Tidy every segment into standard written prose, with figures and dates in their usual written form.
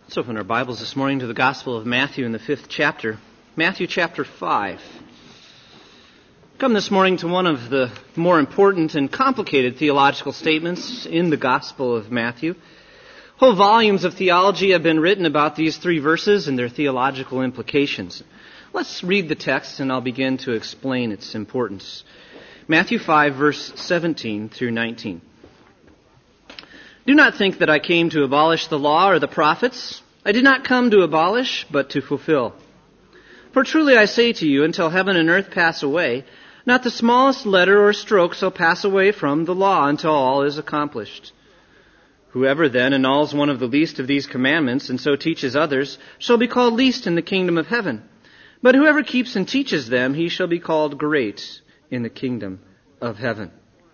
Let's open our Bibles this morning to the Gospel of Matthew in the 5th chapter. Matthew chapter 5. Come this morning to one of the more important and complicated theological statements in the Gospel of Matthew. Whole volumes of theology have been written about these three verses and their theological implications. Let's read the text and I'll begin to explain its importance. Matthew 5, verse 17 through 19. Do not think that I came to abolish the law or the prophets. I did not come to abolish, but to fulfill. For truly I say to you, until heaven and earth pass away, not the smallest letter or stroke shall pass away from the law until all is accomplished. Whoever then annuls one of the least of these commandments and so teaches others shall be called least in the kingdom of heaven. But whoever keeps and teaches them, he shall be called great in the kingdom of heaven.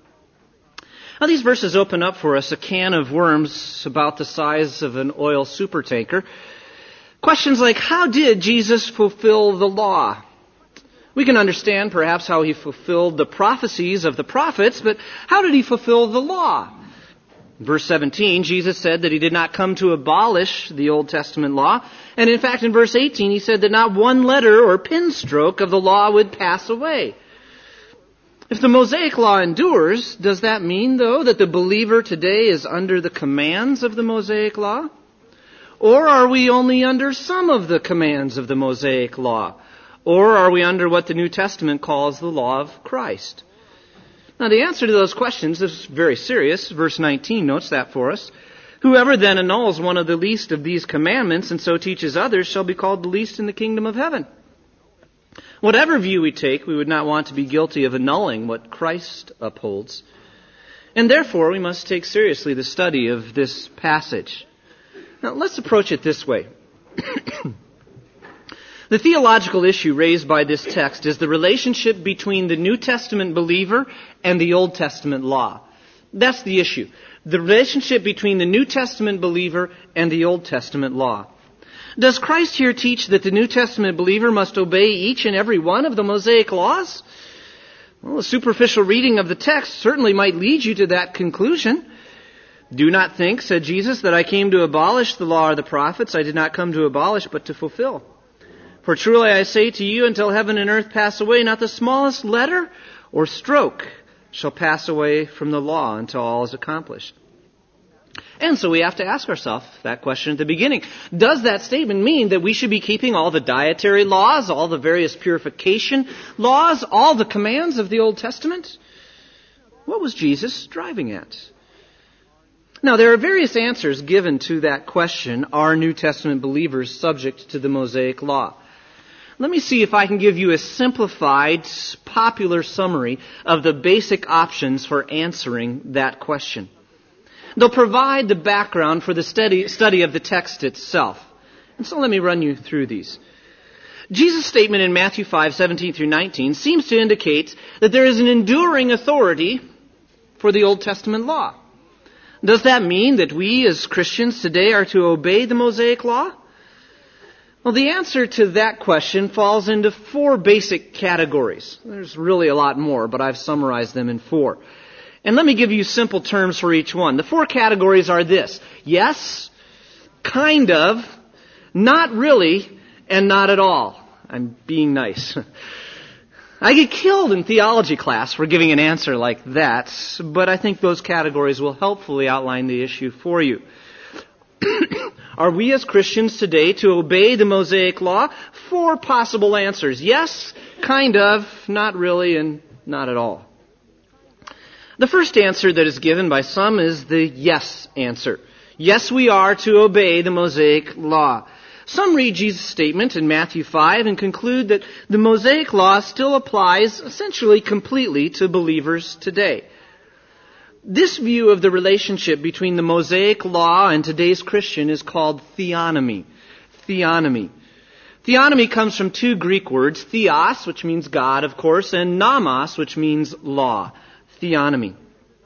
Now, these verses open up for us a can of worms about the size of an oil supertanker. Questions like, how did Jesus fulfill the law? We can understand perhaps how he fulfilled the prophecies of the prophets, but how did he fulfill the law? In verse 17, Jesus said that he did not come to abolish the Old Testament law. And in fact, in verse 18, he said that not one letter or pen stroke of the law would pass away. If the Mosaic law endures, does that mean, though, that the believer today is under the commands of the Mosaic law? Or are we only under some of the commands of the Mosaic law? Or are we under what the New Testament calls the law of Christ? Now, the answer to those questions is very serious. Verse 19 notes that for us. Whoever then annuls one of the least of these commandments and so teaches others shall be called the least in the kingdom of heaven. Whatever view we take, we would not want to be guilty of annulling what Christ upholds. And therefore, we must take seriously the study of this passage. Now, let's approach it this way. The theological issue raised by this text is the relationship between the New Testament believer and the Old Testament law. That's the issue. The relationship between the New Testament believer and the Old Testament law. Does Christ here teach that the New Testament believer must obey each and every one of the Mosaic laws? Well, a superficial reading of the text certainly might lead you to that conclusion. Do not think, said Jesus, that I came to abolish the law or the prophets. I did not come to abolish, but to fulfill. For truly I say to you, until heaven and earth pass away, not the smallest letter or stroke shall pass away from the law until all is accomplished. And so we have to ask ourselves that question at the beginning. Does that statement mean that we should be keeping all the dietary laws, all the various purification laws, all the commands of the Old Testament? What was Jesus driving at? Now, there are various answers given to that question. Are New Testament believers subject to the Mosaic law? Let me see if I can give you a simplified, popular summary of the basic options for answering that question. They'll provide the background for the study of the text itself. And so let me run you through these. Jesus' statement in Matthew 5, 17 through 19 seems to indicate that there is an enduring authority for the Old Testament law. Does that mean that we as Christians today are to obey the Mosaic law? Well, the answer to that question falls into four basic categories. There's really a lot more, but I've summarized them in four. And let me give you simple terms for each one. The four categories are this: yes, kind of, not really, and not at all. I'm being nice. I get killed in theology class for giving an answer like that, but I think those categories will helpfully outline the issue for you. Are we as Christians today to obey the Mosaic law? Four possible answers: yes, kind of, not really, and not at all. The first answer that is given by some is the yes answer. Yes, we are to obey the Mosaic law. Some read Jesus' statement in Matthew 5 and conclude that the Mosaic law still applies essentially completely to believers today. This view of the relationship between the Mosaic law and today's Christian is called theonomy. Theonomy. Theonomy comes from two Greek words, theos, which means God, of course, and nomos, which means law. Theonomy.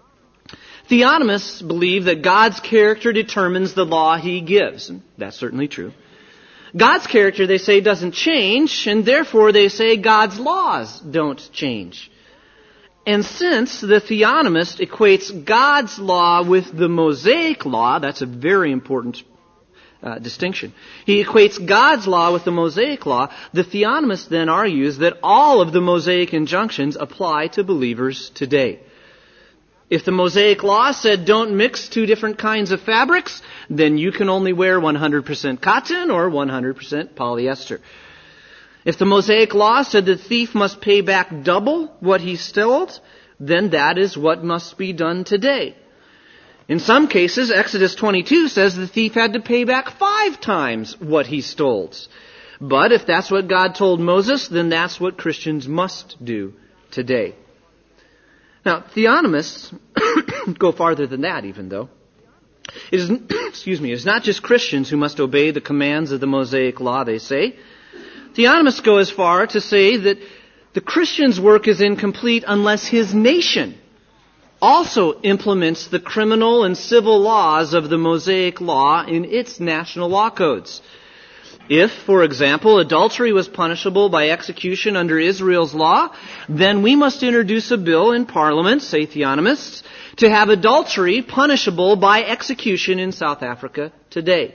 Theonomists believe that God's character determines the law He gives. That's certainly true. God's character, they say, doesn't change, and therefore they say God's laws don't change. And since the theonomist equates God's law with the Mosaic law, that's a very important distinction. He equates God's law with the Mosaic law. The theonomist then argues that all of the Mosaic injunctions apply to believers today. If the Mosaic law said don't mix two different kinds of fabrics, then you can only wear 100% cotton or 100% polyester. If the Mosaic law said the thief must pay back double what he stole, then that is what must be done today. In some cases, Exodus 22 says the thief had to pay back 5 times what he stole. But if that's what God told Moses, then that's what Christians must do today. Now, theonomists go farther than that even, though. It is not just Christians who must obey the commands of the Mosaic law, they say. Theonomists go as far to say that the Christian's work is incomplete unless his nation also implements the criminal and civil laws of the Mosaic law in its national law codes. If, for example, adultery was punishable by execution under Israel's law, then we must introduce a bill in Parliament, say theonomists, to have adultery punishable by execution in South Africa today.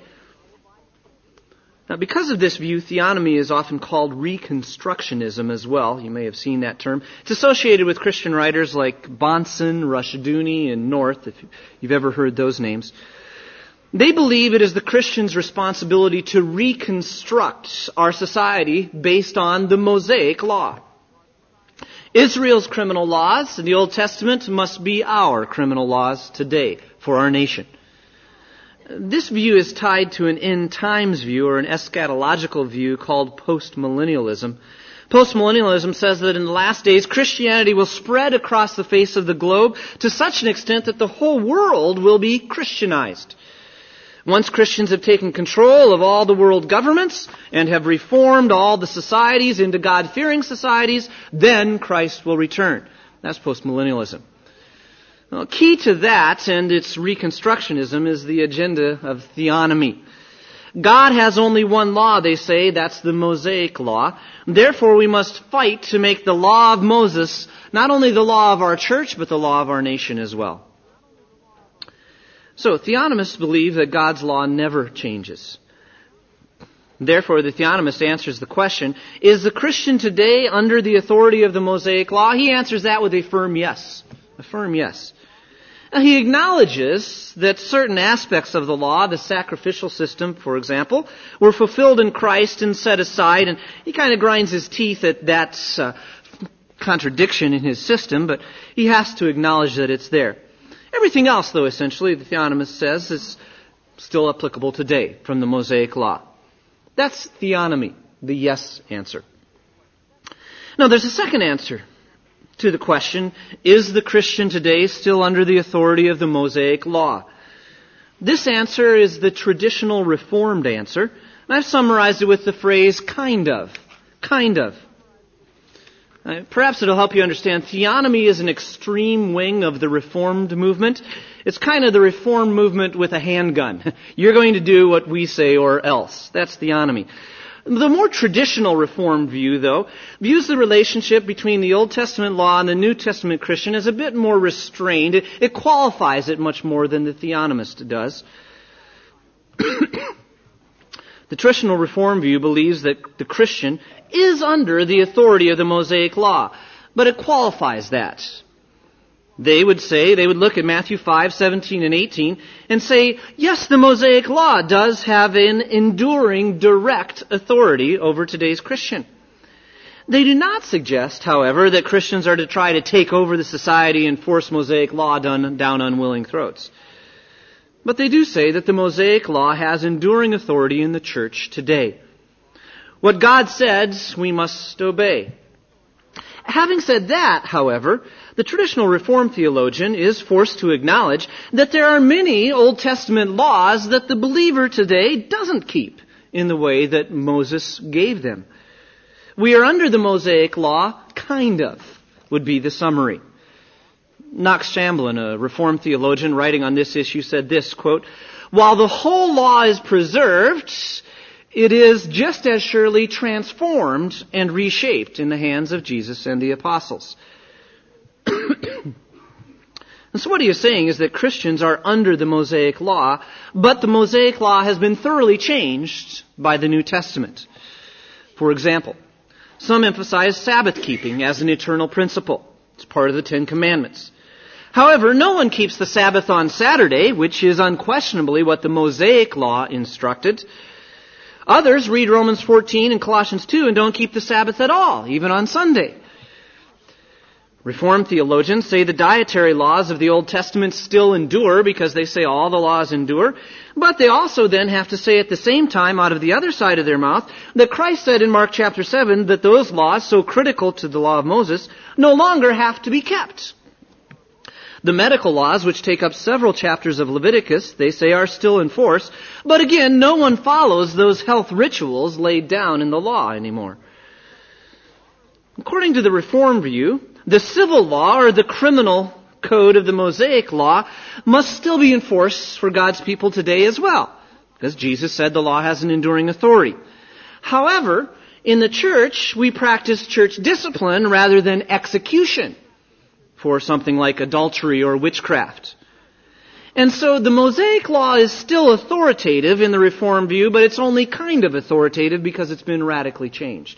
Now, because of this view, theonomy is often called Reconstructionism as well. You may have seen that term. It's associated with Christian writers like Bahnsen, Rushdoony, and North, if you've ever heard those names. They believe it is the Christian's responsibility to reconstruct our society based on the Mosaic law. Israel's criminal laws in the Old Testament must be our criminal laws today for our nation. This view is tied to an end times view or an eschatological view called postmillennialism. Postmillennialism says that in the last days, Christianity will spread across the face of the globe to such an extent that the whole world will be Christianized. Once Christians have taken control of all the world governments and have reformed all the societies into God-fearing societies, then Christ will return. That's postmillennialism. Well, key to that and its reconstructionism is the agenda of theonomy. God has only one law, they say, that's the Mosaic law. Therefore, we must fight to make the law of Moses not only the law of our church, but the law of our nation as well. So, theonomists believe that God's law never changes. Therefore, the theonomist answers the question, is the Christian today under the authority of the Mosaic law? He answers that with a firm yes. A firm yes. Now, he acknowledges that certain aspects of the law, the sacrificial system, for example, were fulfilled in Christ and set aside, and he kind of grinds his teeth at that contradiction in his system, but he has to acknowledge that it's there. Everything else, though, essentially, the theonomist says, is still applicable today from the Mosaic law. That's theonomy, the yes answer. Now, there's a second answer to the question, is the Christian today still under the authority of the Mosaic law? This answer is the traditional Reformed answer, and I've summarized it with the phrase, kind of. Kind of. Perhaps it'll help you understand. Theonomy is an extreme wing of the Reformed movement. It's kind of the Reformed movement with a handgun. You're going to do what we say or else. That's theonomy. The more traditional Reformed view, though, views the relationship between the Old Testament law and the New Testament Christian as a bit more restrained. It qualifies it much more than the theonomist does. The traditional Reformed view believes that the Christian is under the authority of the Mosaic law, but it qualifies that. They would look at Matthew 5:17 and 18 and say, yes, the Mosaic law does have an enduring, direct authority over today's Christian. They do not suggest, however, that Christians are to try to take over the society and force Mosaic law down unwilling throats. But they do say that the Mosaic law has enduring authority in the church today. What God said, we must obey. Having said that, however, the traditional Reformed theologian is forced to acknowledge that there are many Old Testament laws that the believer today doesn't keep in the way that Moses gave them. We are under the Mosaic law, kind of, would be the summary. Knox Chamberlain, a Reformed theologian writing on this issue, said this, quote, while the whole law is preserved, it is just as surely transformed and reshaped in the hands of Jesus and the apostles. And so what he is saying is that Christians are under the Mosaic law, but the Mosaic law has been thoroughly changed by the New Testament. For example, some emphasize Sabbath keeping as an eternal principle. It's part of the Ten Commandments. However, no one keeps the Sabbath on Saturday, which is unquestionably what the Mosaic law instructed. Others read Romans 14 and Colossians 2 and don't keep the Sabbath at all, even on Sunday. Reformed theologians say the dietary laws of the Old Testament still endure because they say all the laws endure, but they also then have to say at the same time out of the other side of their mouth that Christ said in Mark chapter 7 that those laws, so critical to the law of Moses, no longer have to be kept. The medical laws, which take up several chapters of Leviticus, they say are still in force, but again, no one follows those health rituals laid down in the law anymore. According to the Reformed view, the civil law or the criminal code of the Mosaic law must still be enforced for God's people today as well, because Jesus said the law has an enduring authority. However, in the church, we practice church discipline rather than execution for something like adultery or witchcraft. And so the Mosaic law is still authoritative in the Reformed view, but it's only kind of authoritative because it's been radically changed.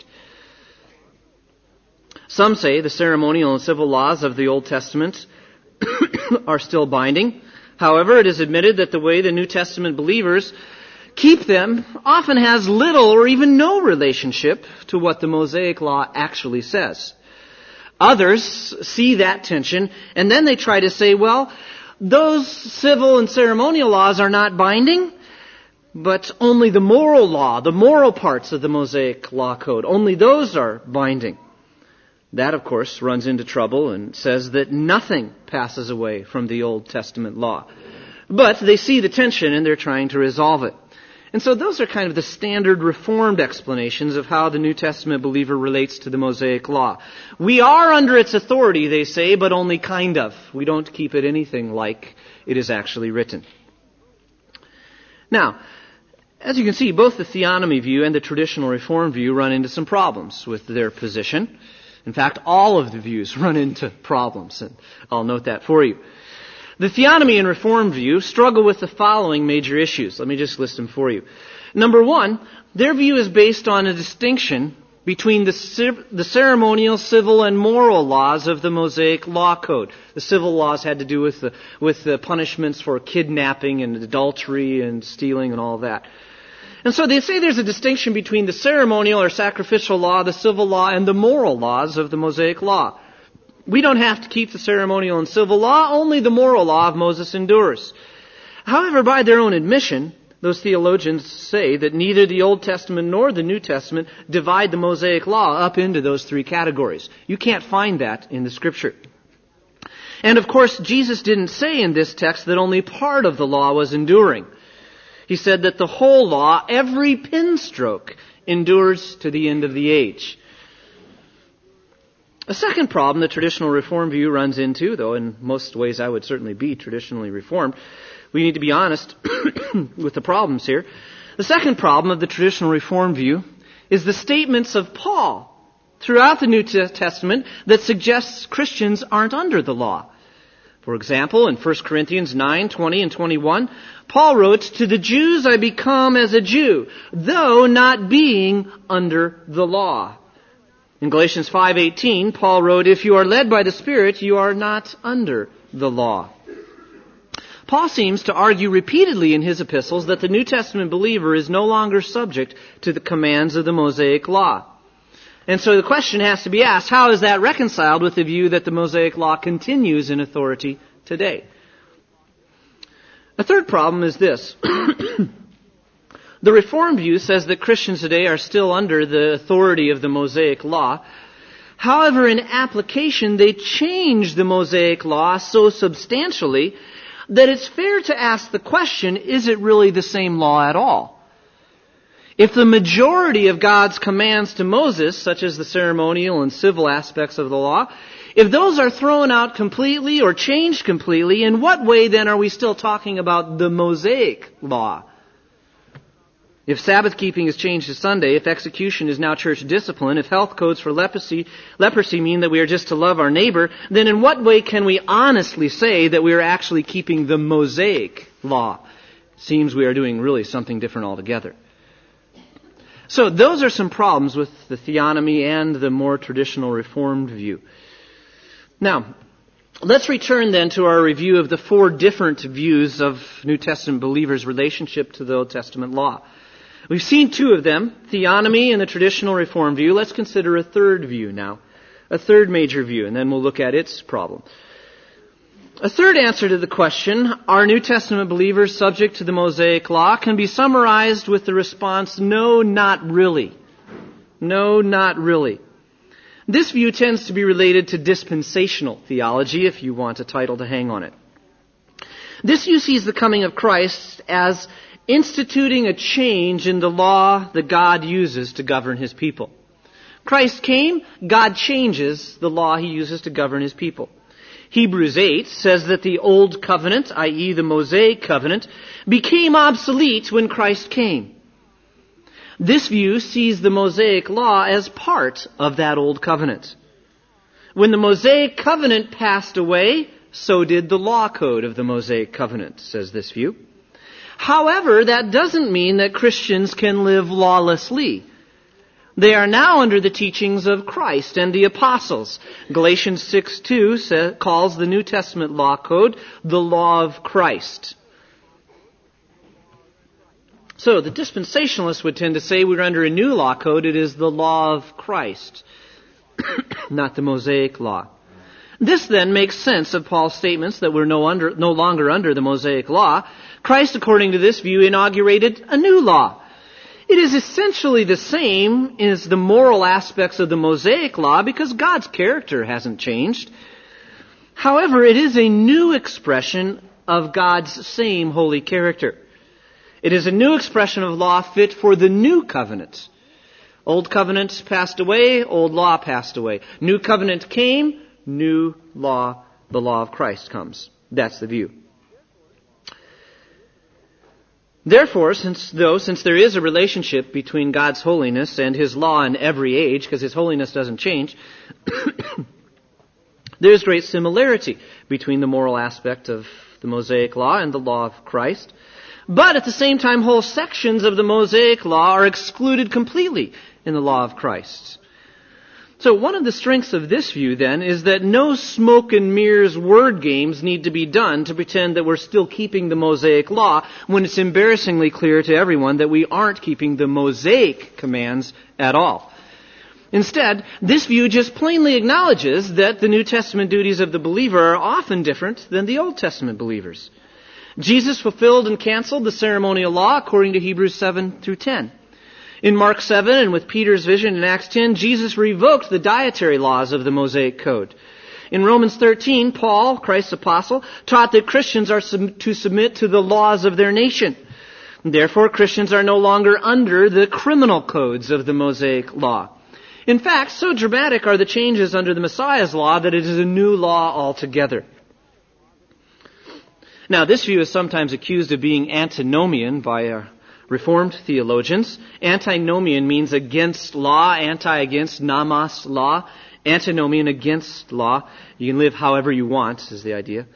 Some say the ceremonial and civil laws of the Old Testament are still binding. However, it is admitted that the way the New Testament believers keep them often has little or even no relationship to what the Mosaic law actually says. Others see that tension and then they try to say, well, those civil and ceremonial laws are not binding, but only the moral law, the moral parts of the Mosaic law code, only those are binding. That, of course, runs into trouble and says that nothing passes away from the Old Testament law. But they see the tension and they're trying to resolve it. And so those are kind of the standard Reformed explanations of how the New Testament believer relates to the Mosaic law. We are under its authority, they say, but only kind of. We don't keep it anything like it is actually written. Now, as you can see, both the theonomy view and the traditional Reformed view run into some problems with their position. In fact, all of the views run into problems, and I'll note that for you. The theonomy and Reformed view struggle with the following major issues. Let me just list them for you. Number one, their view is based on a distinction between the ceremonial, civil, and moral laws of the Mosaic law code. The civil laws had to do with the punishments for kidnapping and adultery and stealing and all that. And so they say there's a distinction between the ceremonial or sacrificial law, the civil law, and the moral laws of the Mosaic law. We don't have to keep the ceremonial and civil law, only the moral law of Moses endures. However, by their own admission, those theologians say that neither the Old Testament nor the New Testament divide the Mosaic law up into those three categories. You can't find that in the Scripture. And of course, Jesus didn't say in this text that only part of the law was enduring. He said that the whole law, every pin stroke, endures to the end of the age. A second problem the traditional Reformed view runs into, though in most ways I would certainly be traditionally Reformed, we need to be honest with the problems here. The second problem of the traditional Reformed view is the statements of Paul throughout the New Testament that suggests Christians aren't under the law. For example, in 1 Corinthians 9, 20 and 21, Paul wrote, "To the Jews I become as a Jew, though not being under the law." In Galatians 5:18, Paul wrote, "If you are led by the Spirit, you are not under the law." Paul seems to argue repeatedly in his epistles that the New Testament believer is no longer subject to the commands of the Mosaic law. And so the question has to be asked, how is that reconciled with the view that the Mosaic law continues in authority today? A third problem is this. The Reformed view says that Christians today are still under the authority of the Mosaic law. However, in application, they change the Mosaic law so substantially that it's fair to ask the question, is it really the same law at all? If the majority of God's commands to Moses, such as the ceremonial and civil aspects of the law, if those are thrown out completely or changed completely, in what way then are we still talking about the Mosaic law? If Sabbath keeping is changed to Sunday, if execution is now church discipline, if health codes for leprosy mean that we are just to love our neighbor, then in what way can we honestly say that we are actually keeping the Mosaic law? It seems we are doing really something different altogether. So those are some problems with the theonomy and the more traditional Reformed view. Now, let's return then to our review of the four different views of New Testament believers' relationship to the Old Testament law. We've seen two of them, theonomy and the traditional Reformed view. Let's consider a third view now, a third major view, and then we'll look at its problem. A third answer to the question, are New Testament believers subject to the Mosaic law, can be summarized with the response, no, not really. No, not really. This view tends to be related to dispensational theology, if you want a title to hang on it. This view sees the coming of Christ as instituting a change in the law that God uses to govern His people. Christ came, God changes the law He uses to govern His people. Hebrews 8 says that the old covenant, i.e. the Mosaic covenant, became obsolete when Christ came. This view sees the Mosaic law as part of that old covenant. When the Mosaic covenant passed away, so did the law code of the Mosaic covenant, says this view. However, that doesn't mean that Christians can live lawlessly. They are now under the teachings of Christ and the apostles. Galatians 6:2 calls the New Testament law code the law of Christ. So the dispensationalists would tend to say we're under a new law code. It is the law of Christ, not the Mosaic law. This then makes sense of Paul's statements that we're no longer under the Mosaic law. Christ, according to this view, inaugurated a new law. It is essentially the same as the moral aspects of the Mosaic law because God's character hasn't changed. However, it is a new expression of God's same holy character. It is a new expression of law fit for the new covenant. Old covenant passed away, old law passed away. New covenant came, new law, the law of Christ comes. That's the view. Therefore, since there is a relationship between God's holiness and His law in every age, because His holiness doesn't change, there's great similarity between the moral aspect of the Mosaic law and the law of Christ. But at the same time, whole sections of the Mosaic law are excluded completely in the law of Christ. So one of the strengths of this view, then, is that no smoke and mirrors word games need to be done to pretend that we're still keeping the Mosaic law when it's embarrassingly clear to everyone that we aren't keeping the Mosaic commands at all. Instead, this view just plainly acknowledges that the New Testament duties of the believer are often different than the Old Testament believers. Jesus fulfilled and canceled the ceremonial law according to Hebrews 7 through 10. In Mark 7 and with Peter's vision in Acts 10, Jesus revoked the dietary laws of the Mosaic Code. In Romans 13, Paul, Christ's apostle, taught that Christians are to submit to the laws of their nation. Therefore, Christians are no longer under the criminal codes of the Mosaic law. In fact, so dramatic are the changes under the Messiah's law that it is a new law altogether. Now, this view is sometimes accused of being antinomian by Reformed theologians. Antinomian means against law, anti against, nomos, law. Antinomian, against law. You can live however you want, is the idea.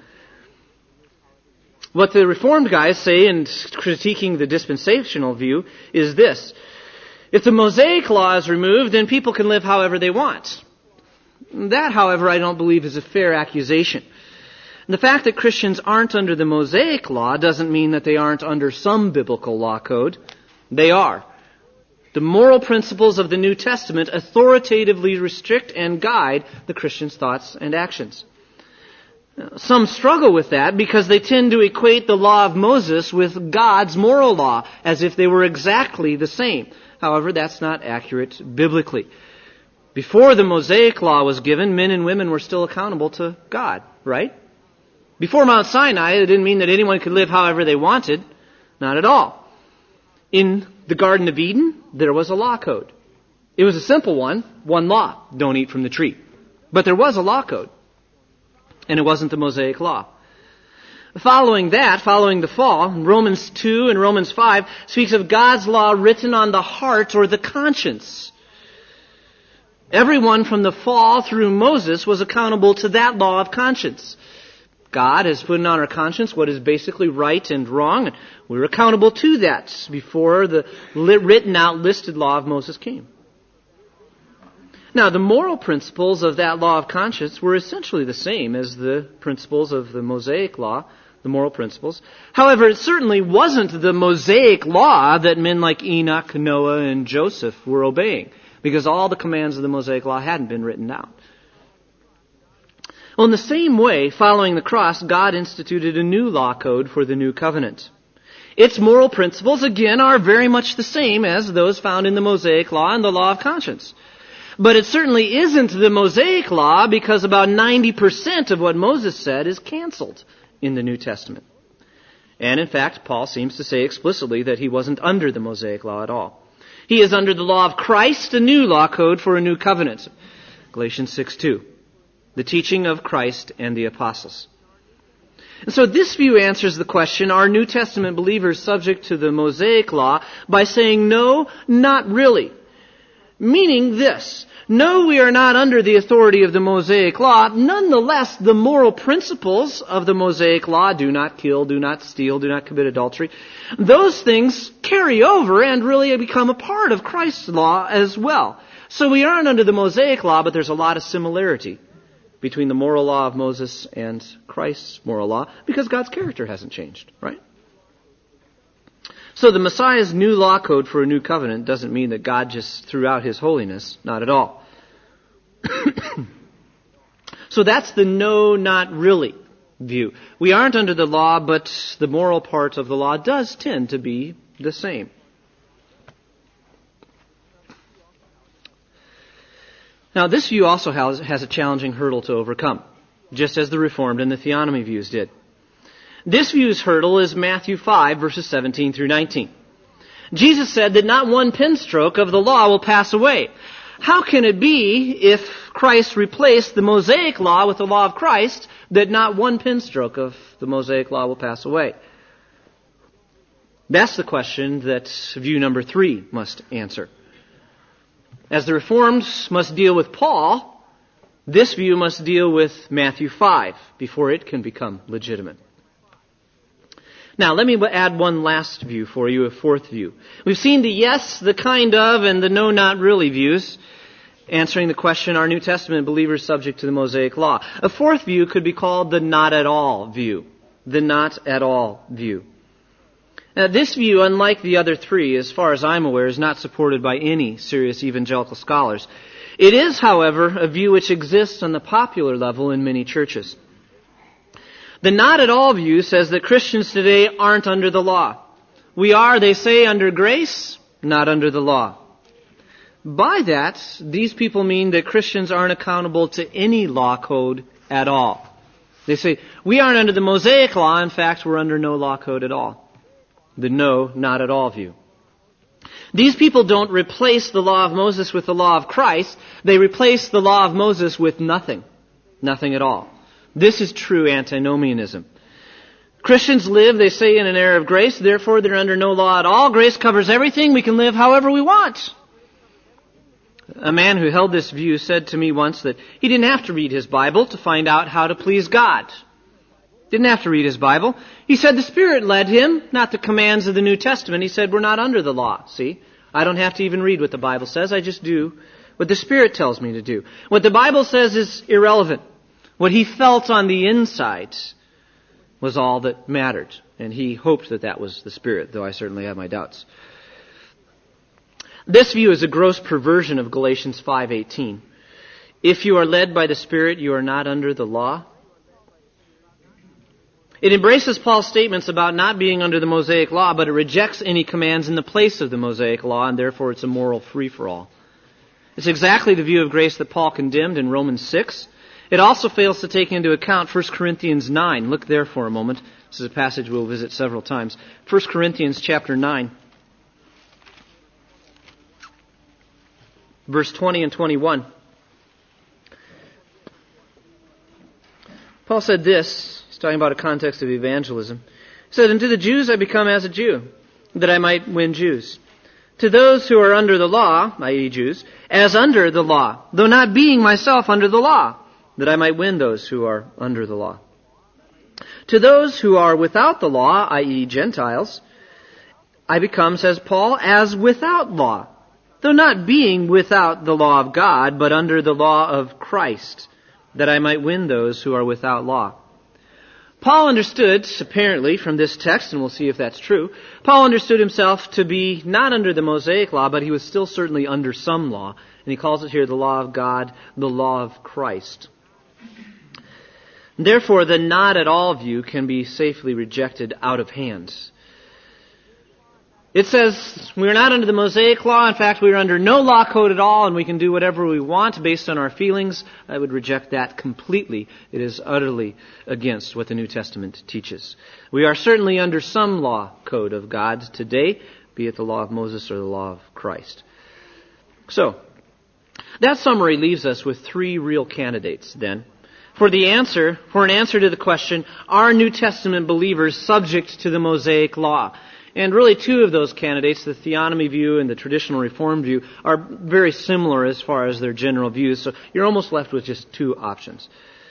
What the Reformed guys say in critiquing the dispensational view is this. If the Mosaic law is removed, then people can live however they want. That, however, I don't believe is a fair accusation. The fact that Christians aren't under the Mosaic law doesn't mean that they aren't under some biblical law code. They are. The moral principles of the New Testament authoritatively restrict and guide the Christian's thoughts and actions. Some struggle with that because they tend to equate the law of Moses with God's moral law as if they were exactly the same. However, that's not accurate biblically. Before the Mosaic law was given, men and women were still accountable to God, right? Before Mount Sinai, it didn't mean that anyone could live however they wanted. Not at all. In the Garden of Eden, there was a law code. It was a simple one law, don't eat from the tree. But there was a law code. And it wasn't the Mosaic law. Following the fall, Romans 2 and Romans 5 speaks of God's law written on the heart or the conscience. Everyone from the fall through Moses was accountable to that law of conscience. God has put on our conscience what is basically right and wrong, and we're accountable to that before the written out listed law of Moses came. Now, the moral principles of that law of conscience were essentially the same as the principles of the Mosaic law, the moral principles. However, it certainly wasn't the Mosaic law that men like Enoch, Noah, and Joseph were obeying, because all the commands of the Mosaic law hadn't been written out. Well, in the same way, following the cross, God instituted a new law code for the new covenant. Its moral principles, again, are very much the same as those found in the Mosaic law and the law of conscience. But it certainly isn't the Mosaic law, because about 90% of what Moses said is canceled in the New Testament. And in fact, Paul seems to say explicitly that he wasn't under the Mosaic law at all. He is under the law of Christ, a new law code for a new covenant. Galatians 6:2. The teaching of Christ and the apostles. And so this view answers the question, are New Testament believers subject to the Mosaic law, by saying, no, not really. Meaning this, no, we are not under the authority of the Mosaic law. Nonetheless, the moral principles of the Mosaic law, do not kill, do not steal, do not commit adultery, those things carry over and really become a part of Christ's law as well. So we aren't under the Mosaic law, but there's a lot of similarity between the moral law of Moses and Christ's moral law, because God's character hasn't changed, right? So the Messiah's new law code for a new covenant doesn't mean that God just threw out His holiness. Not at all. So that's the no, not really view. We aren't under the law, but the moral part of the law does tend to be the same. Now, this view also has a challenging hurdle to overcome, just as the Reformed and the Theonomy views did. This view's hurdle is Matthew 5, verses 17 through 19. Jesus said that not one pen stroke of the law will pass away. How can it be, if Christ replaced the Mosaic law with the law of Christ, that not one pen stroke of the Mosaic law will pass away? That's the question that view number 3 must answer. As the Reformed must deal with Paul, this view must deal with Matthew 5 before it can become legitimate. Now, let me add one last view for you, a fourth view. We've seen the yes, the kind of, and the no, not really views, answering the question, are New Testament believers subject to the Mosaic law? A fourth view could be called the not at all view. The not at all view. Now, this view, unlike the other three, as far as I'm aware, is not supported by any serious evangelical scholars. It is, however, a view which exists on the popular level in many churches. The not at all view says that Christians today aren't under the law. We are, they say, under grace, not under the law. By that, these people mean that Christians aren't accountable to any law code at all. They say, we aren't under the Mosaic law. In fact, we're under no law code at all. The no, not at all view. These people don't replace the law of Moses with the law of Christ. They replace the law of Moses with nothing. Nothing at all. This is true antinomianism. Christians live, they say, in an era of grace. Therefore, they're under no law at all. Grace covers everything. We can live however we want. A man who held this view said to me once that he didn't have to read his Bible to find out how to please God. Didn't have to read his Bible. He said the Spirit led him, not the commands of the New Testament. He said we're not under the law. See, I don't have to even read what the Bible says. I just do what the Spirit tells me to do. What the Bible says is irrelevant. What he felt on the inside was all that mattered. And he hoped that that was the Spirit, though I certainly have my doubts. This view is a gross perversion of Galatians 5:18. If you are led by the Spirit, you are not under the law. It embraces Paul's statements about not being under the Mosaic law, but it rejects any commands in the place of the Mosaic law, and therefore it's a moral free-for-all. It's exactly the view of grace that Paul condemned in Romans 6. It also fails to take into account 1 Corinthians 9. Look there for a moment. This is a passage we'll visit several times. 1 Corinthians chapter 9, verse 20 and 21. Paul said this. talking about a context of evangelism. He said, "And to the Jews I become as a Jew, that I might win Jews. To those who are under the law," i.e. Jews, "as under the law, though not being myself under the law, that I might win those who are under the law. To those who are without the law," i.e. Gentiles, "I become," says Paul, "as without law, though not being without the law of God, but under the law of Christ, that I might win those who are without law." Paul understood, apparently, from this text, and we'll see if that's true, Paul understood himself to be not under the Mosaic law, but he was still certainly under some law. And he calls it here the law of God, the law of Christ. Therefore, the not at all view can be safely rejected out of hand. It says we're not under the Mosaic law. In fact, we're under no law code at all, and we can do whatever we want based on our feelings. I would reject that completely. It is utterly against what the New Testament teaches. We are certainly under some law code of God today, be it the law of Moses or the law of Christ. So, that summary leaves us with three real candidates, then, for an answer to the question, are New Testament believers subject to the Mosaic law? And really two of those candidates, the theonomy view and the traditional reform view, are very similar as far as their general views, so you're almost left with just two options.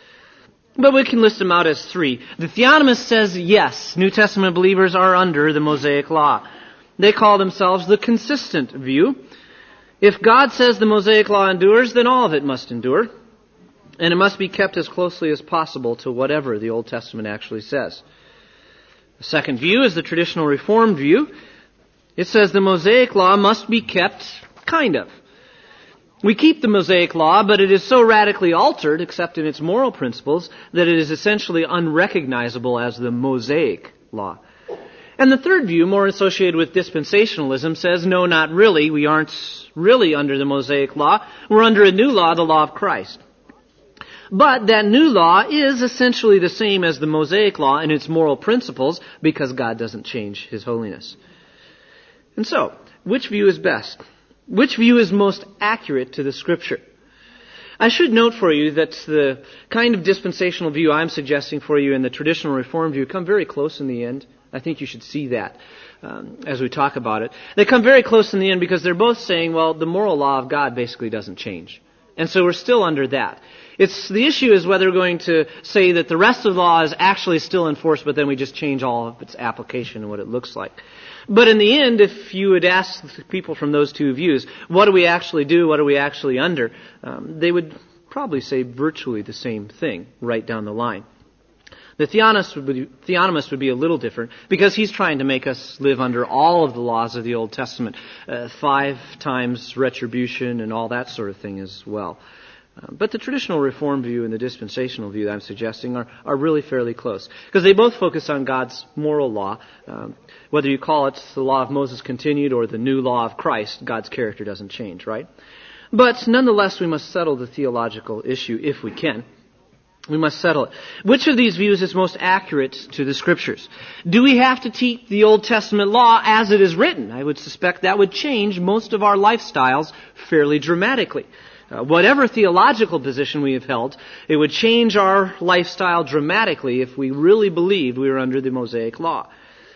But we can list them out as three. The theonomist says, yes, New Testament believers are under the Mosaic law. They call themselves the consistent view. If God says the Mosaic law endures, then all of it must endure. And it must be kept as closely as possible to whatever the Old Testament actually says. The second view is the traditional Reformed view. It says the Mosaic law must be kept, kind of. We keep the Mosaic law, but it is so radically altered, except in its moral principles, that it is essentially unrecognizable as the Mosaic law. And the third view, more associated with dispensationalism, says, no, not really. We aren't really under the Mosaic law. We're under a new law, the law of Christ. But that new law is essentially the same as the Mosaic law in its moral principles because God doesn't change His holiness. And so, which view is best? Which view is most accurate to the Scripture? I should note for you that the kind of dispensational view I'm suggesting for you and the traditional Reformed view come very close in the end. I think you should see that as we talk about it. They come very close in the end because they're both saying, well, the moral law of God basically doesn't change. And so we're still under that. The issue is whether we're going to say that the rest of the law is actually still enforced, but then we just change all of its application and what it looks like. But in the end, if you would ask people from those two views, what do we actually do, what are we actually under, they would probably say virtually the same thing right down the line. The theonomist would be a little different because he's trying to make us live under all of the laws of the Old Testament, 5 times retribution and all that sort of thing as well. But the traditional Reformed view and the dispensational view that I'm suggesting are really fairly close because they both focus on God's moral law. Whether you call it the law of Moses continued or the new law of Christ, God's character doesn't change, right? But nonetheless, we must settle the theological issue if we can. We must settle it. Which of these views is most accurate to the Scriptures? Do we have to keep the Old Testament law as it is written? I would suspect that would change most of our lifestyles fairly dramatically. Whatever theological position we have held, it would change our lifestyle dramatically if we really believed we were under the Mosaic law.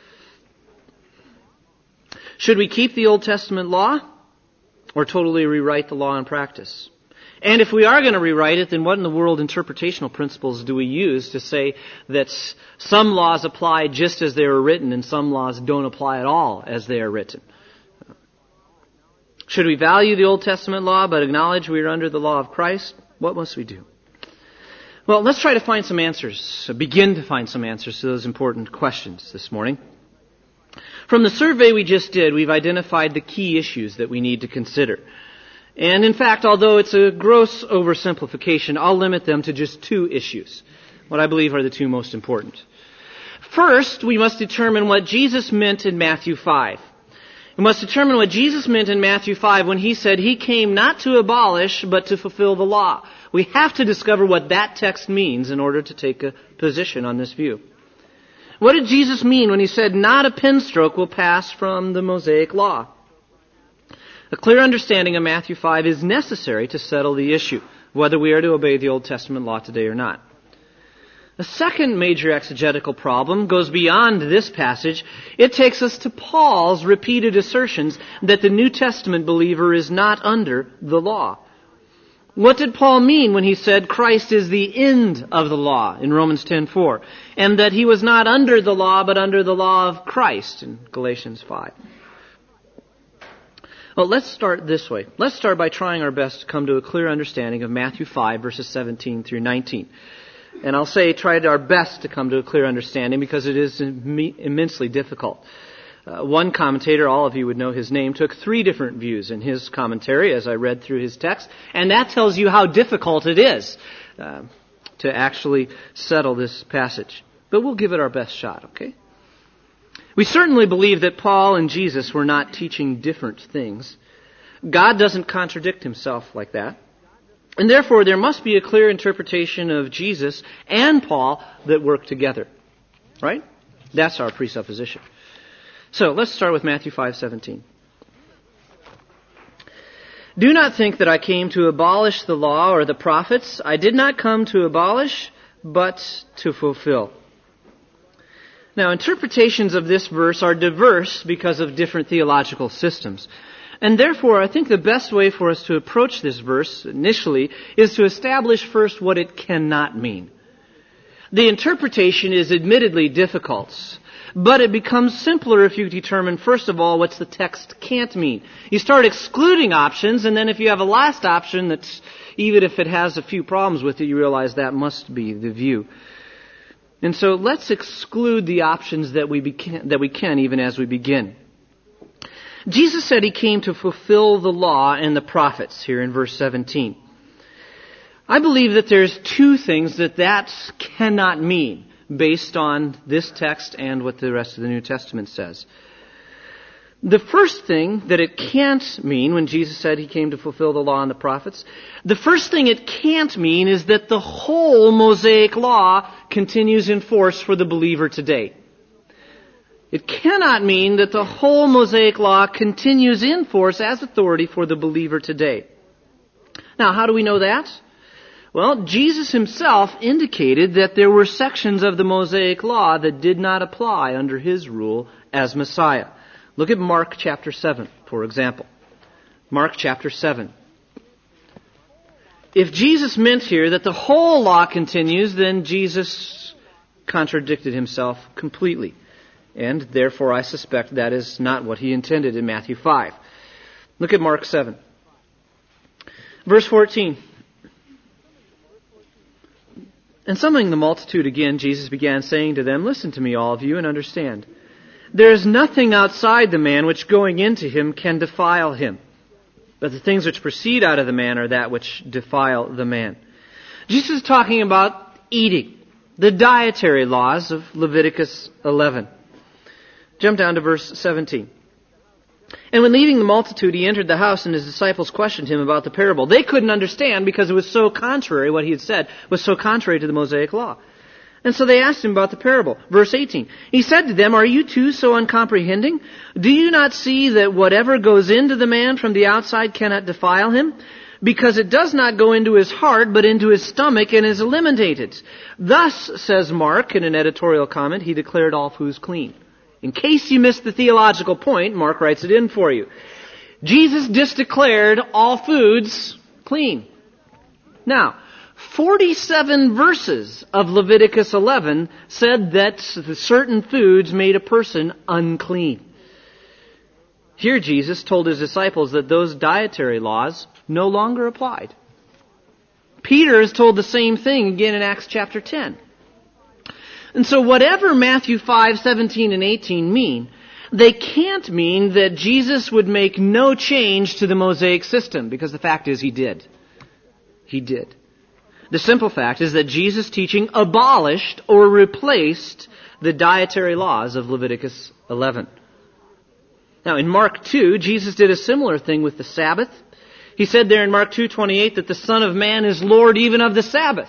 Should we keep the Old Testament law or totally rewrite the law in practice? And if we are going to rewrite it, then what in the world interpretational principles do we use to say that some laws apply just as they were written and some laws don't apply at all as they are written? Should we value the Old Testament law but acknowledge we are under the law of Christ? What must we do? Well, let's try to find some answers, begin to find some answers to those important questions this morning. From the survey we just did, we've identified the key issues that we need to consider. And in fact, although it's a gross oversimplification, I'll limit them to just 2 issues, what I believe are the 2 most important. First, we must determine what Jesus meant in Matthew 5. We must determine what Jesus meant in Matthew 5 when He said He came not to abolish, but to fulfill the law. We have to discover what that text means in order to take a position on this view. What did Jesus mean when He said, not a pen stroke will pass from the Mosaic law? A clear understanding of Matthew 5 is necessary to settle the issue, whether we are to obey the Old Testament law today or not. The second major exegetical problem goes beyond this passage. It takes us to Paul's repeated assertions that the New Testament believer is not under the law. What did Paul mean when he said Christ is the end of the law in Romans 10:4, and that he was not under the law but under the law of Christ in Galatians 5? Well, let's start this way. Let's start by trying our best to come to a clear understanding of Matthew 5, verses 17 through 19. And I'll say tried our best to come to a clear understanding because it is immensely difficult. One commentator, all of you would know his name, took 3 different views in his commentary as I read through his text. And that tells you how difficult it is to actually settle this passage. But we'll give it our best shot, okay? We certainly believe that Paul and Jesus were not teaching different things. God doesn't contradict himself like that. And therefore, there must be a clear interpretation of Jesus and Paul that work together. Right? That's our presupposition. So, let's start with Matthew 5:17. Do not think that I came to abolish the law or the prophets. I did not come to abolish, but to fulfill. Now, interpretations of this verse are diverse because of different theological systems. And therefore, I think the best way for us to approach this verse initially is to establish first what it cannot mean. The interpretation is admittedly difficult, but it becomes simpler if you determine, first of all, what the text can't mean. You start excluding options, and then if you have a last option that's, even if it has a few problems with it, you realize that must be the view. And so let's exclude the options that we can even as we begin. Jesus said he came to fulfill the law and the prophets here in verse 17. I believe that there's 2 things that cannot mean based on this text and what the rest of the New Testament says. The first thing that it can't mean when Jesus said he came to fulfill the law and the prophets, the first thing it can't mean is that the whole Mosaic law continues in force for the believer today. It cannot mean that the whole Mosaic law continues in force as authority for the believer today. Now, how do we know that? Well, Jesus himself indicated that there were sections of the Mosaic law that did not apply under his rule as Messiah. Look at Mark chapter 7, for example. Mark chapter 7. If Jesus meant here that the whole law continues, then Jesus contradicted himself completely. And therefore, I suspect that is not what he intended in Matthew 5. Look at Mark 7. Verse 14. And summoning the multitude again, Jesus began saying to them, Listen to me, all of you, and understand. There is nothing outside the man which going into him can defile him. But the things which proceed out of the man are that which defile the man. Jesus is talking about eating, the dietary laws of Leviticus 11. Jump down to verse 17. And when leaving the multitude, he entered the house, and his disciples questioned him about the parable. They couldn't understand because it was so contrary, what he had said was so contrary to the Mosaic law. And so they asked him about the parable. Verse 18. He said to them, Are you too so uncomprehending? Do you not see that whatever goes into the man from the outside cannot defile him? Because it does not go into his heart, but into his stomach, and is eliminated. Thus, says Mark in an editorial comment, he declared all foods clean. In case you missed the theological point, Mark writes it in for you. Jesus just declared all foods clean. Now, 47 verses of Leviticus 11 said that certain foods made a person unclean. Here Jesus told his disciples that those dietary laws no longer applied. Peter is told the same thing again in Acts chapter 10. And so whatever Matthew 5, 17, and 18 mean, they can't mean that Jesus would make no change to the Mosaic system, because the fact is he did. He did. The simple fact is that Jesus' teaching abolished or replaced the dietary laws of Leviticus 11. Now in Mark 2, Jesus did a similar thing with the Sabbath. He said there in Mark 2:28 that the Son of Man is Lord even of the Sabbath.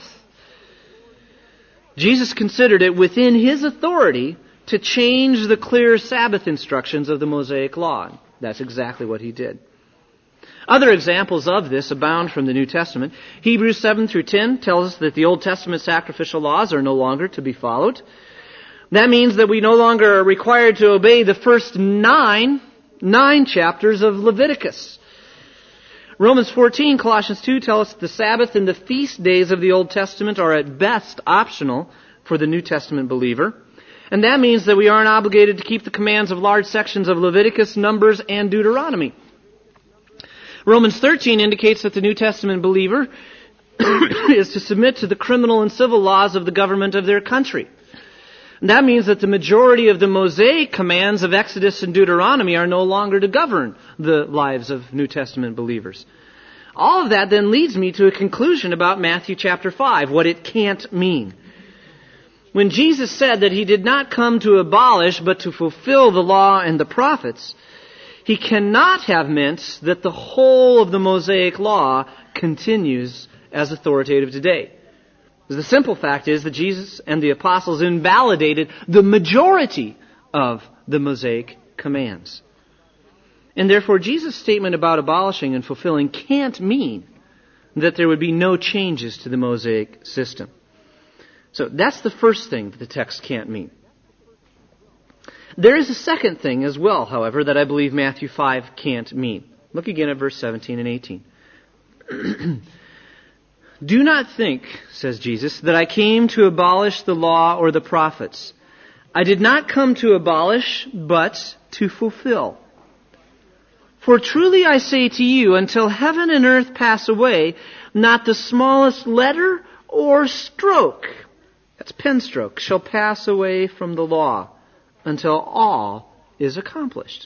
Jesus considered it within his authority to change the clear Sabbath instructions of the Mosaic law. That's exactly what he did. Other examples of this abound from the New Testament. Hebrews 7 through 10 tells us that the Old Testament sacrificial laws are no longer to be followed. That means that we no longer are required to obey the first nine chapters of Leviticus. Romans 14, Colossians 2 tell us the Sabbath and the feast days of the Old Testament are at best optional for the New Testament believer. And that means that we aren't obligated to keep the commands of large sections of Leviticus, Numbers, and Deuteronomy. Romans 13 indicates that the New Testament believer is to submit to the criminal and civil laws of the government of their country. And that means that the majority of the Mosaic commands of Exodus and Deuteronomy are no longer to govern the lives of New Testament believers. All of that then leads me to a conclusion about Matthew chapter 5, what it can't mean. When Jesus said that He did not come to abolish but to fulfill the law and the prophets, He cannot have meant that the whole of the Mosaic law continues as authoritative today. The simple fact is that Jesus and the apostles invalidated the majority of the Mosaic commands. And therefore, Jesus' statement about abolishing and fulfilling can't mean that there would be no changes to the Mosaic system. So that's the first thing that the text can't mean. There is a second thing as well, however, that I believe Matthew 5 can't mean. Look again at verse 17 and 18. Do not think, says Jesus, that I came to abolish the law or the prophets. I did not come to abolish, but to fulfill. For truly I say to you, until heaven and earth pass away, not the smallest letter or stroke, that's pen stroke, shall pass away from the law, until all is accomplished.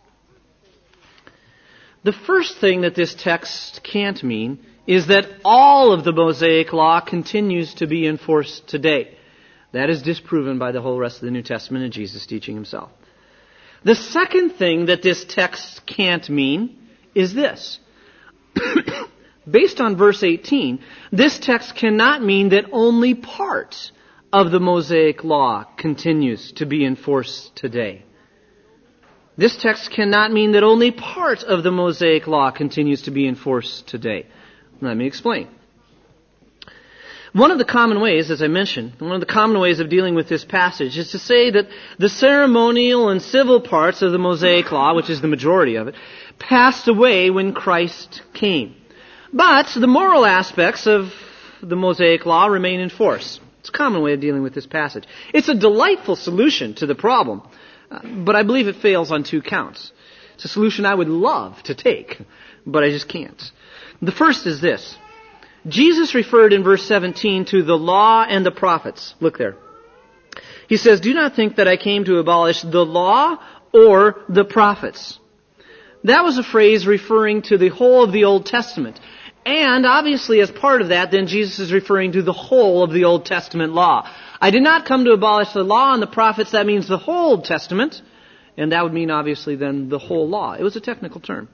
The first thing that this text can't mean is that all of the Mosaic law continues to be enforced today. That is disproven by the whole rest of the New Testament and Jesus teaching Himself. The second thing that this text can't mean is this. Based on verse 18, this text cannot mean that only part of the Mosaic law continues to be enforced today. This text cannot mean that only part of the Mosaic law continues to be enforced today. Let me explain. One of the common ways, as I mentioned, one of the common ways of dealing with this passage is to say that the ceremonial and civil parts of the Mosaic law, which is the majority of it, passed away when Christ came. But the moral aspects of the Mosaic law remain in force. It's a common way of dealing with this passage. It's a delightful solution to the problem, but I believe it fails on two counts. It's a solution I would love to take, but I just can't. The first is this. Jesus referred in verse 17 to the law and the prophets. Look there. He says, do not think that I came to abolish the law or the prophets. That was a phrase referring to the whole of the Old Testament. And obviously as part of that, then Jesus is referring to the whole of the Old Testament law. I did not come to abolish the law and the prophets. That means the whole Old Testament. And that would mean obviously then the whole law. It was a technical term.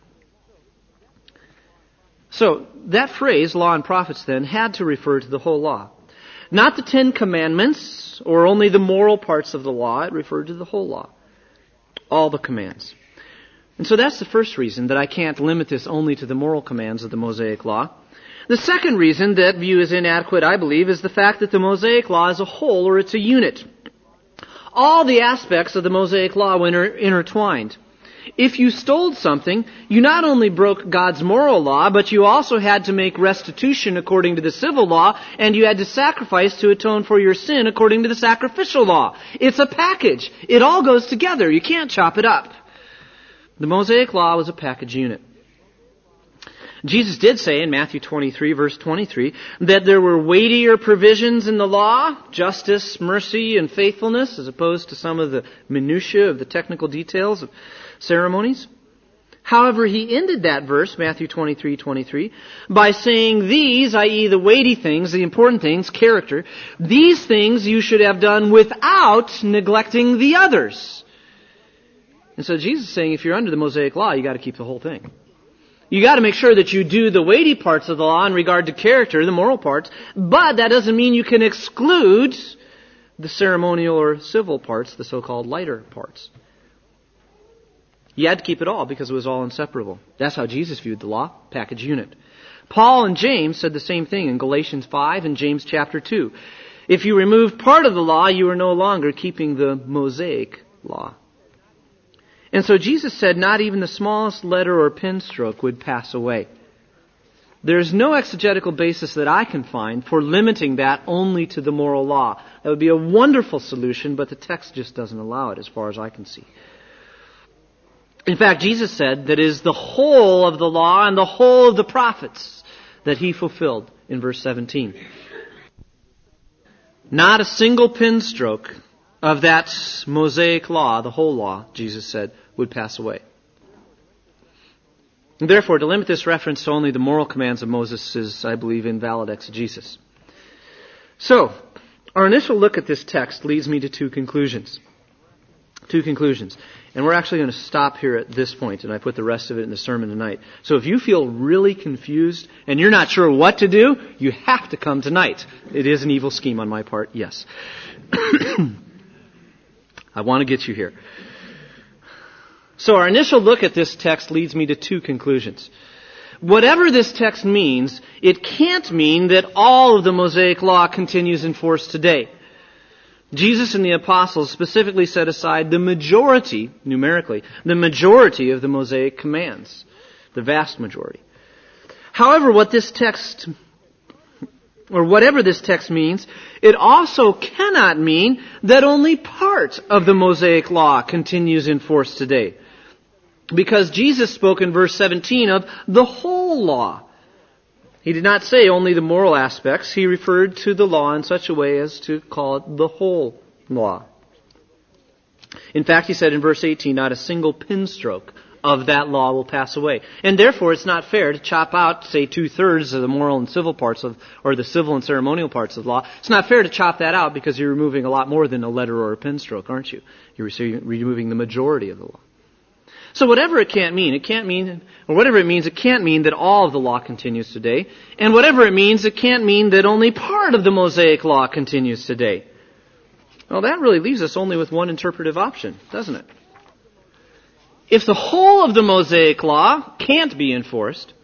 So, that phrase, law and prophets then, had to refer to the whole law. Not the 10 Commandments, or only the moral parts of the law. It referred to the whole law. All the commands. And so that's the first reason that I can't limit this only to the moral commands of the Mosaic law. The second reason that view is inadequate, I believe, is the fact that the Mosaic law is a whole, or it's a unit. All the aspects of the Mosaic law were intertwined. If you stole something, you not only broke God's moral law, but you also had to make restitution according to the civil law, and you had to sacrifice to atone for your sin according to the sacrificial law. It's a package. It all goes together. You can't chop it up. The Mosaic law was a package unit. Jesus did say in Matthew 23, verse 23, that there were weightier provisions in the law, justice, mercy, and faithfulness, as opposed to some of the minutiae of the technical details of ceremonies. However, He ended that verse, Matthew 23:23, by saying these, i.e. the weighty things, the important things, character, these things you should have done without neglecting the others. And so Jesus is saying if you're under the Mosaic law, you got to keep the whole thing. You got to make sure that you do the weighty parts of the law in regard to character, the moral parts, but that doesn't mean you can exclude the ceremonial or civil parts, the so-called lighter parts. You had to keep it all because it was all inseparable. That's how Jesus viewed the law, package unit. Paul and James said the same thing in Galatians 5 and James chapter 2. If you removed part of the law, you are no longer keeping the Mosaic law. And so Jesus said not even the smallest letter or pen stroke would pass away. There's no exegetical basis that I can find for limiting that only to the moral law. That would be a wonderful solution, but the text just doesn't allow it as far as I can see. In fact, Jesus said that it is the whole of the law and the whole of the prophets that He fulfilled in verse 17. Not a single pen stroke of that Mosaic law, the whole law, Jesus said, would pass away. And therefore, to limit this reference to only the moral commands of Moses is, I believe, invalid exegesis. So, our initial look at this text leads me to two conclusions. And we're actually going to stop here at this point, and I put the rest of it in the sermon tonight. So if you feel really confused and you're not sure what to do, you have to come tonight. It is an evil scheme on my part, yes. I want to get you here. So our initial look at this text leads me to two conclusions. Whatever this text means, it can't mean that all of the Mosaic law continues in force today. Jesus and the apostles specifically set aside the majority, numerically, the majority of the Mosaic commands. The vast majority. However, whatever this text means, it also cannot mean that only part of the Mosaic law continues in force today. Because Jesus spoke in verse 17 of the whole law. He did not say only the moral aspects. He referred to the law in such a way as to call it the whole law. In fact, he said in verse 18, not a single pen stroke of that law will pass away. And therefore, it's not fair to chop out, say, 2/3 of the moral and civil parts of, or the civil and ceremonial parts of the law. It's not fair to chop that out because you're removing a lot more than a letter or a pen stroke, aren't you? You're removing the majority of the law. So whatever it can't mean, or whatever it means, it can't mean that all of the law continues today. And whatever it means, it can't mean that only part of the Mosaic law continues today. Well, that really leaves us only with one interpretive option, doesn't it? If the whole of the Mosaic law can't be enforced,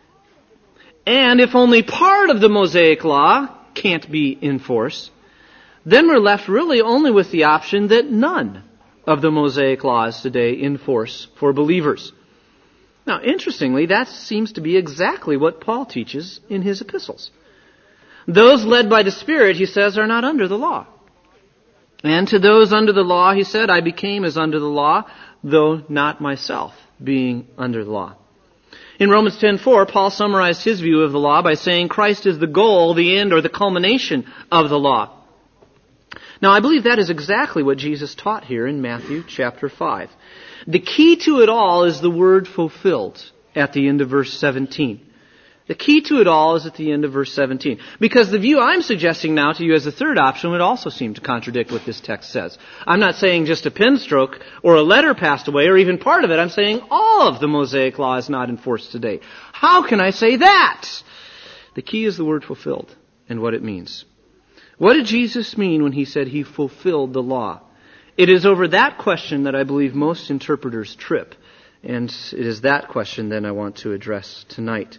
and if only part of the Mosaic law can't be enforced, then we're left really only with the option that none of the Mosaic law is today in force for believers. Now, interestingly, that seems to be exactly what Paul teaches in his epistles. Those led by the Spirit, he says, are not under the law. And to those under the law, he said, I became as under the law, though not myself being under the law. In Romans 10:4, Paul summarized his view of the law by saying Christ is the goal, the end, or the culmination of the law. Now, I believe that is exactly what Jesus taught here in Matthew chapter 5. The key to it all is the word fulfilled at the end of verse 17. The key to it all is at the end of verse 17. Because the view I'm suggesting now to you as a third option would also seem to contradict what this text says. I'm not saying just a pen stroke or a letter passed away or even part of it. I'm saying all of the Mosaic law is not enforced today. How can I say that? The key is the word fulfilled and what it means. What did Jesus mean when he said he fulfilled the law? It is over that question that I believe most interpreters trip. And it is that question then I want to address tonight.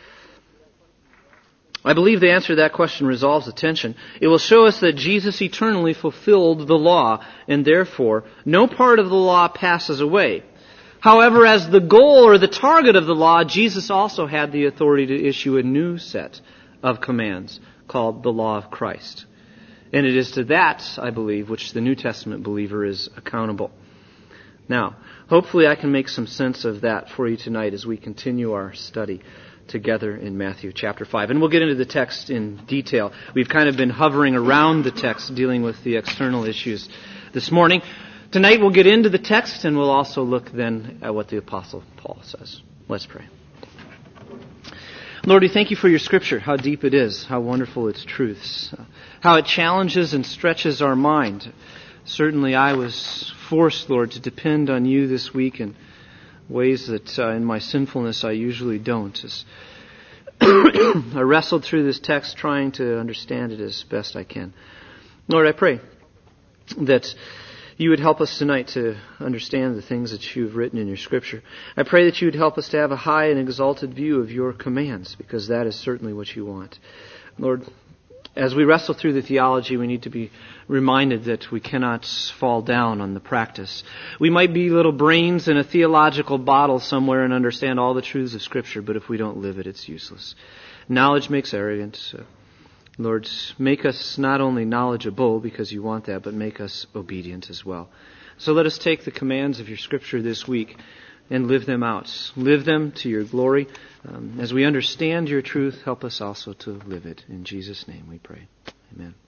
I believe the answer to that question resolves the tension. It will show us that Jesus eternally fulfilled the law, and therefore no part of the law passes away. However, as the goal or the target of the law, Jesus also had the authority to issue a new set of commands called the law of Christ. And it is to that, I believe, which the New Testament believer is accountable. Now, hopefully I can make some sense of that for you tonight as we continue our study together in Matthew chapter 5. And we'll get into the text in detail. We've kind of been hovering around the text, dealing with the external issues this morning. Tonight we'll get into the text and we'll also look then at what the Apostle Paul says. Let's pray. Lord, we thank you for your Scripture, how deep it is, how wonderful its truths, how it challenges and stretches our mind. Certainly I was forced, Lord, to depend on you this week in ways that in my sinfulness I usually don't. As I wrestled through this text trying to understand it as best I can. Lord, I pray that you would help us tonight to understand the things that you've written in your Scripture. I pray that you would help us to have a high and exalted view of your commands, because that is certainly what you want. Lord, as we wrestle through the theology, we need to be reminded that we cannot fall down on the practice. We might be little brains in a theological bottle somewhere and understand all the truths of Scripture, but if we don't live it, it's useless. Knowledge makes arrogant. Lord, make us not only knowledgeable, because you want that, but make us obedient as well. So let us take the commands of your Scripture this week and live them out. Live them to your glory. As we understand your truth, help us also to live it. In Jesus' name we pray. Amen.